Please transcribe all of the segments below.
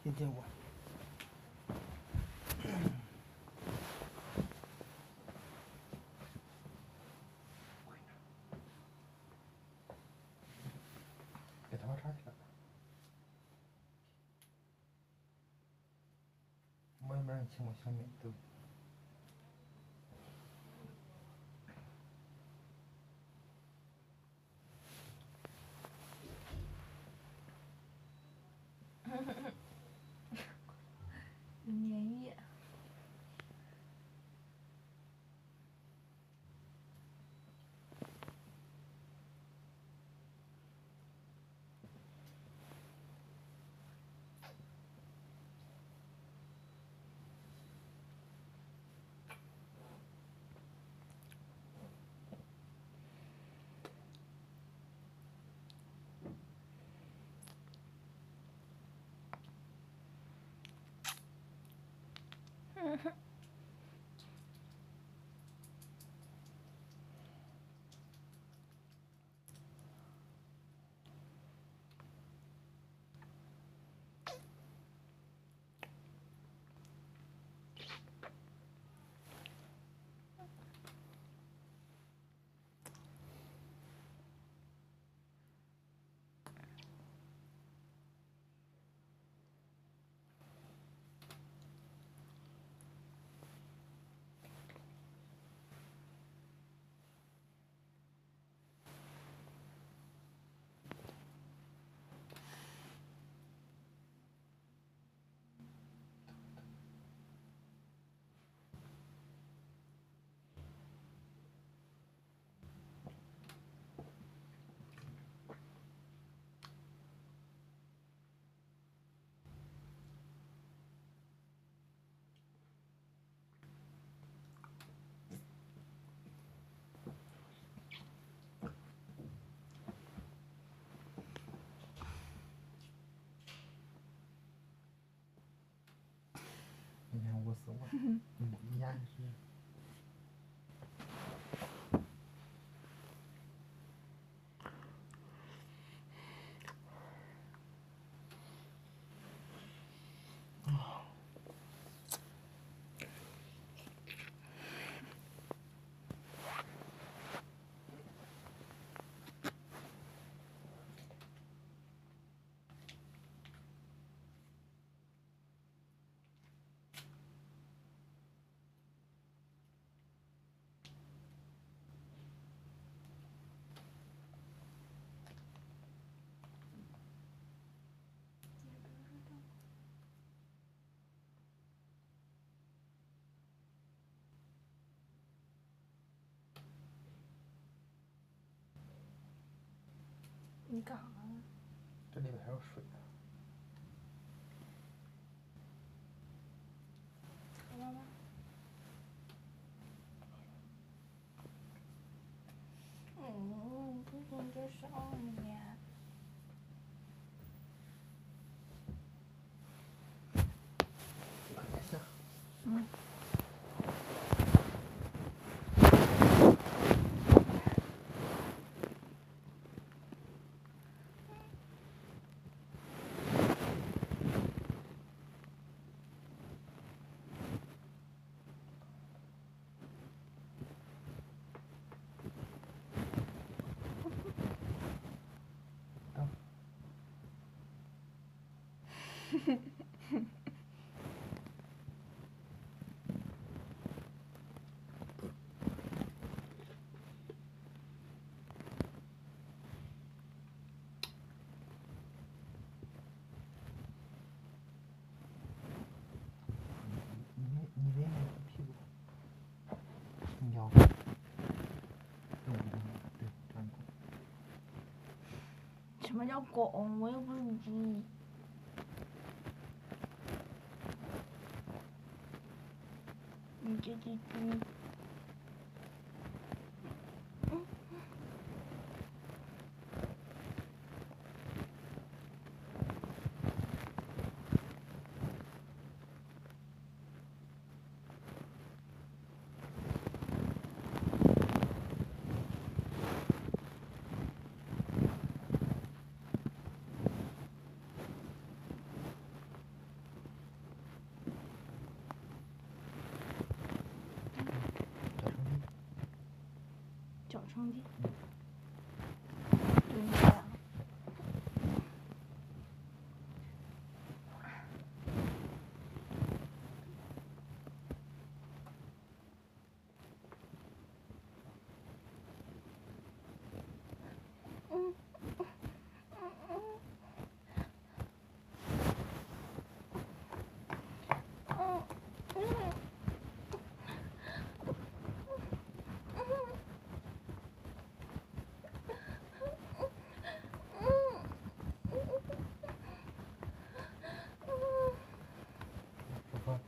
听见我。给头发插起来。我也没让你亲我下面，对不对？ 有粘液。 你看我死我，你压是。 你干啥呢？ 这里边还有水呢。 看到吗？不从这上面。嗯。 你别摸屁股，你腰对，这样拱。 什么叫拱？我又不是猪。你这只猪。 小声点。对呀。 说话。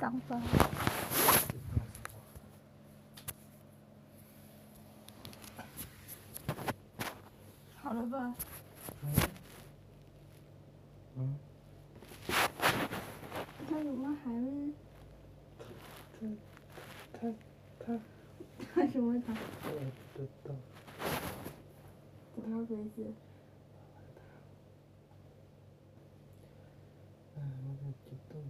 上班。好了吧？他怎么还没？他什么他？ 我知道。 怎么回事？ 我在激动。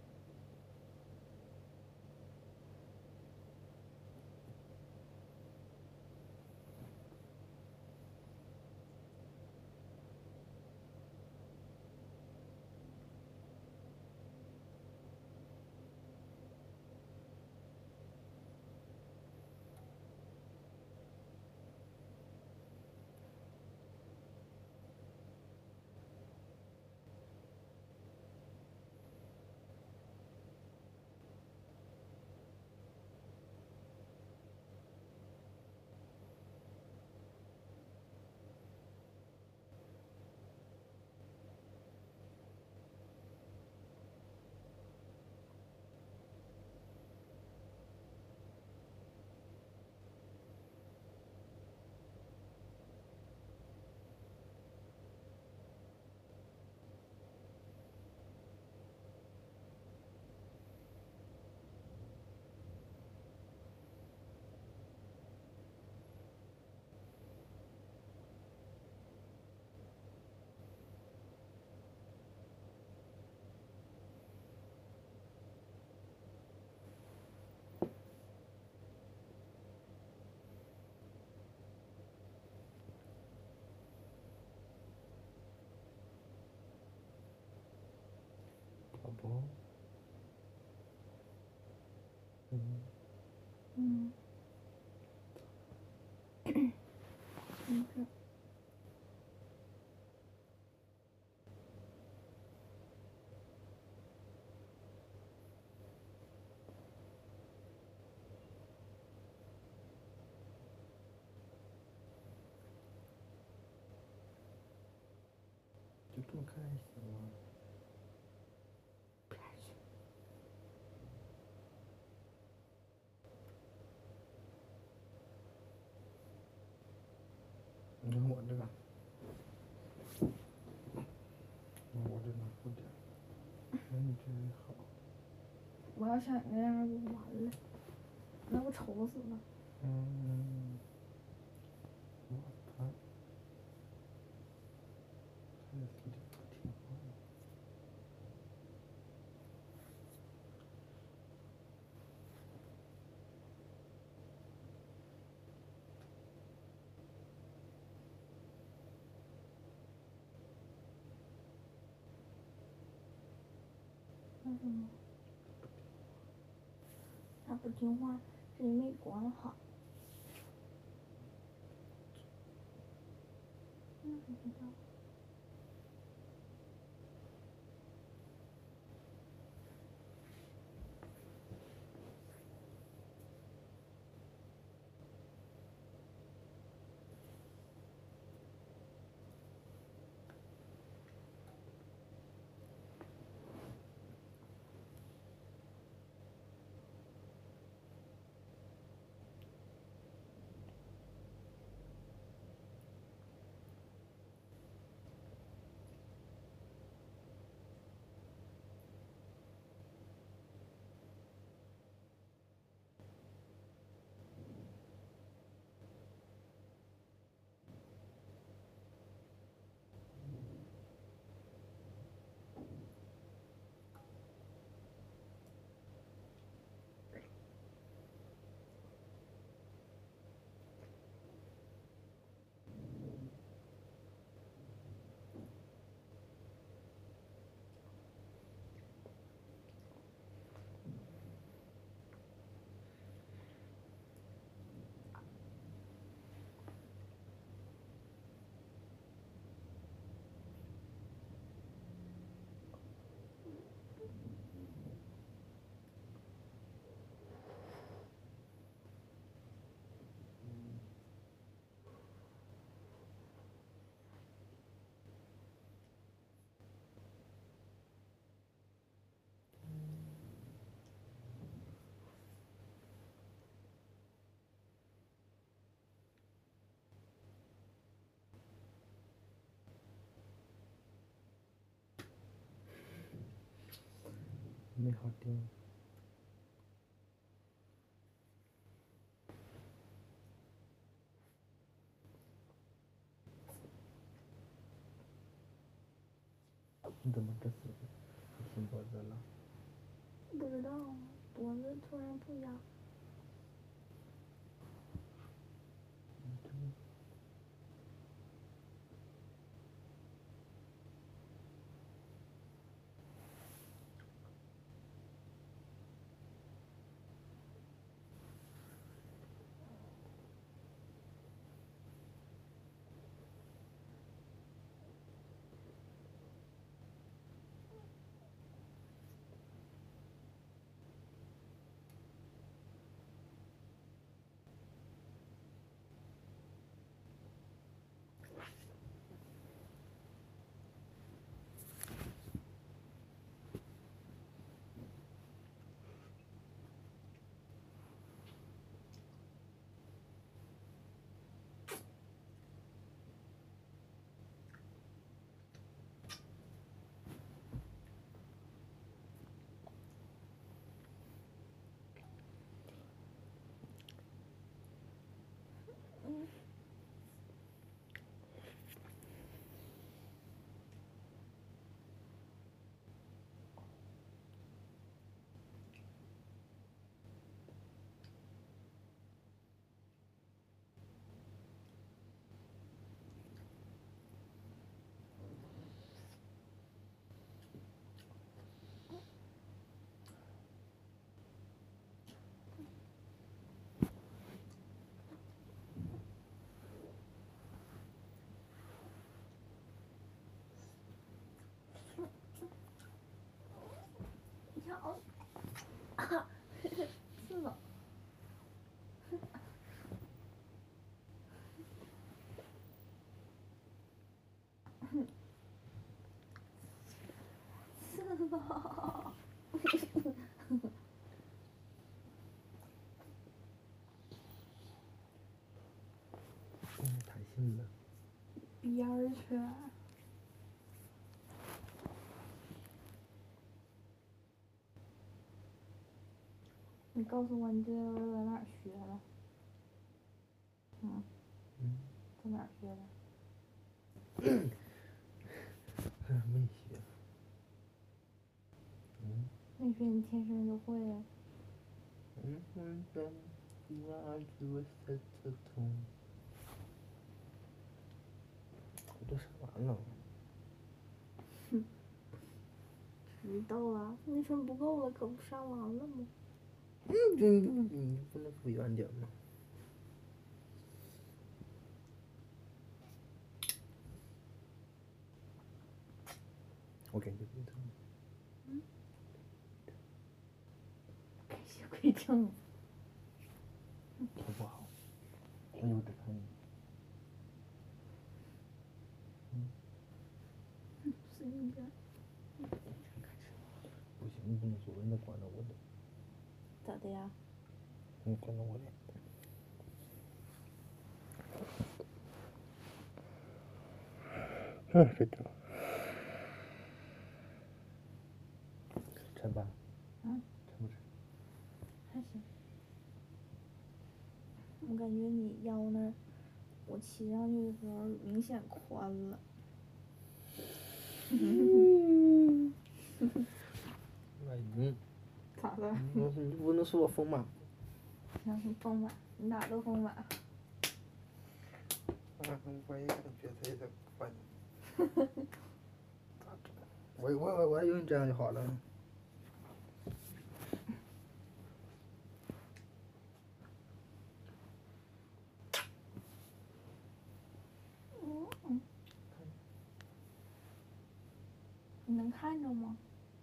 宝宝。就这么开心吗？你看我这个，我这拿不点，你这个好。 我要像你那样就完了，那我丑死了。 我他也是挺好的。 为什么？他不听话，是你没管好。那不知道。 没好电。你怎么这次心脖子了？ 不知道，脖子突然不痒。痒，是的。是的。 弹性的。 边儿去。你告诉我你这个在哪儿学的？在哪儿学的？ 没学。 没学你天生就会呀。 我都上完了。 知道了，那说不够了，可不上完了吗？ 你不能复原点吗？我感觉不疼。 改邪归正。 好不好？我有点疼。 随你便。 不行，你不能说人家管着我的。 咋的呀？ 你管着我的。睡着。沉吧。沉不沉？ 还行。我感觉你腰那儿，我骑上去的时候明显宽了。咋的？ 你不能说我丰满。 行，丰满，你哪都丰满。 我也觉得有点宽。我还以为这样就好了。 你能看着吗？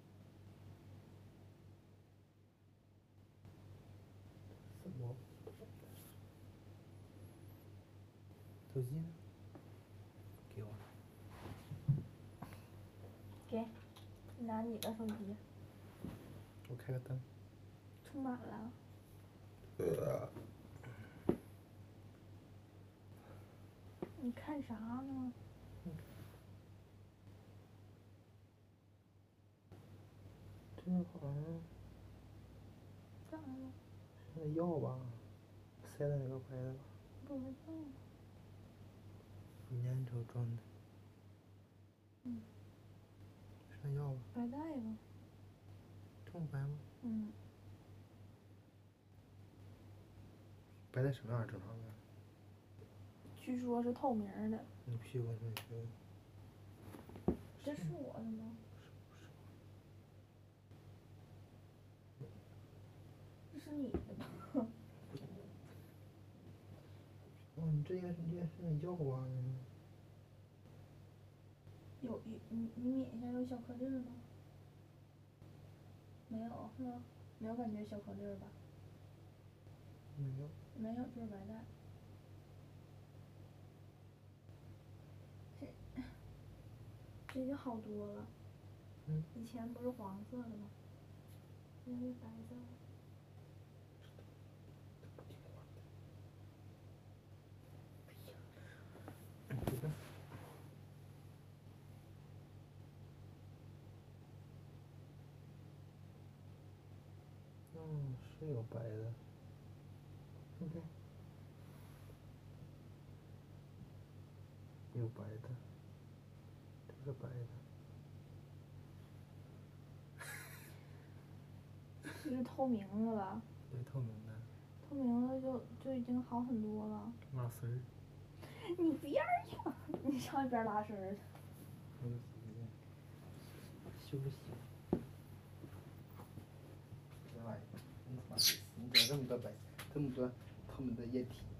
什么？手机呢？给我。 给，拿你的手机。 我开个灯。 充满了。你看啥呢？ 这这好像咋了？ 是那药吧，塞的那个白的吧， 不知道。 粘稠状的， 嗯， 是那药吧？ 白带吧。 这么白吗？ 嗯， 白带什么样正常的？ 据说是透明的。 你屁股那个。 这是我的吗？这是你的吧？ 哦，你这应该是那药啊。 你抿一下有小颗粒儿吗？没有是吗？没有感觉小颗粒儿吧？ 没有。 没有，就是白带。这已经好多了。 嗯。 以前不是黄色的吗？现在是白色的。 这个。嗯，是有白的。OK。有白的，这是白的。 这是透明的吧？ 对，透明的。 透明的就已经好很多了。 拉丝儿。 你边儿去，你上一边拉丝儿去。 那就修不行。这玩意儿，你他妈，你整这么多白，这么多透明的液体。